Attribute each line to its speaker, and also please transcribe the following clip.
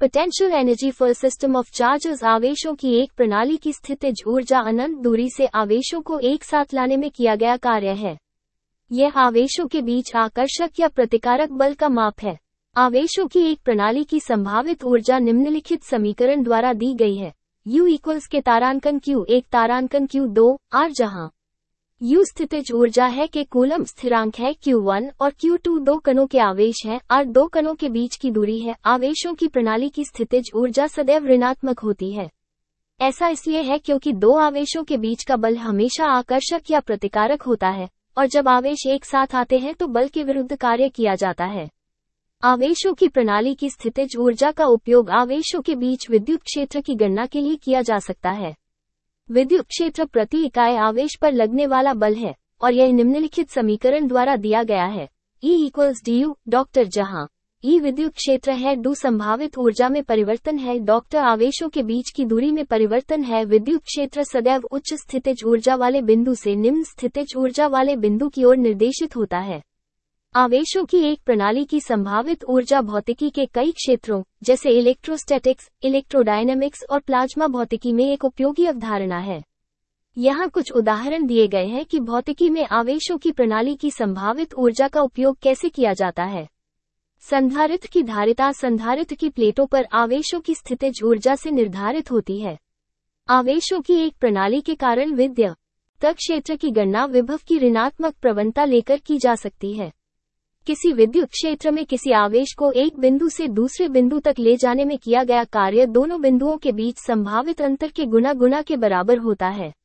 Speaker 1: Potential energy for system of charges आवेशों की एक प्रणाली की स्थितिज ऊर्जा अनंत दूरी से आवेशों को एक साथ लाने में किया गया कार्य है। यह आवेशों के बीच आकर्षक या प्रतिकारक बल का माप है। आवेशों की एक प्रणाली की संभावित ऊर्जा निम्नलिखित समीकरण द्वारा दी गई है। U इक्वल्स के तारांकन Q1 तारांकन Q2 R, जहां U स्थितिज ऊर्जा है के कूलम स्थिरांक है Q1 और Q2 दो कणों के आवेश हैं, R दो कणों के बीच की दूरी है। आवेशों की प्रणाली की स्थितिज ऊर्जा सदैव ऋणात्मक होती है। ऐसा इसलिए है क्योंकि दो आवेशों के बीच का बल हमेशा आकर्षक या प्रतिकारक होता है, और जब आवेश एक साथ आते हैं तो बल के विरुद्ध कार्य किया जाता है। आवेशों की प्रणाली की स्थितिज ऊर्जा का उपयोग आवेशों के बीच विद्युत क्षेत्र की गणना के लिए किया जा सकता है। विद्युत क्षेत्र प्रति इकाई आवेश पर लगने वाला बल है, और यह निम्नलिखित समीकरण द्वारा दिया गया है। E इक्वल्स du डॉक्टर, जहां E विद्युत क्षेत्र है, डू संभावित ऊर्जा में परिवर्तन है, डॉक्टर आवेशों के बीच की दूरी में परिवर्तन है। विद्युत क्षेत्र सदैव उच्च स्थितिज ऊर्जा वाले बिंदु से निम्न स्थितिज ऊर्जा वाले बिंदु की ओर निर्देशित होता है। आवेशों की एक प्रणाली की संभावित ऊर्जा भौतिकी के कई क्षेत्रों जैसे इलेक्ट्रोस्टैटिक्स, इलेक्ट्रोडायनेमिक्स और प्लाज्मा भौतिकी में एक उपयोगी अवधारणा है। यहाँ कुछ उदाहरण दिए गए हैं कि भौतिकी में आवेशों की प्रणाली की संभावित ऊर्जा का उपयोग कैसे किया जाता है। संधारित्र की धारिता संधारित्र की प्लेटों पर आवेशों की स्थितिज ऊर्जा से निर्धारित होती है। आवेशों की एक प्रणाली के कारण विद्युत क्षेत्र की गणना विभव की ऋणात्मक प्रवणता लेकर की जा सकती है। किसी विद्युत क्षेत्र में किसी आवेश को एक बिंदु से दूसरे बिंदु तक ले जाने में किया गया कार्य दोनों बिंदुओं के बीच संभावित अंतर के गुणा के बराबर होता है।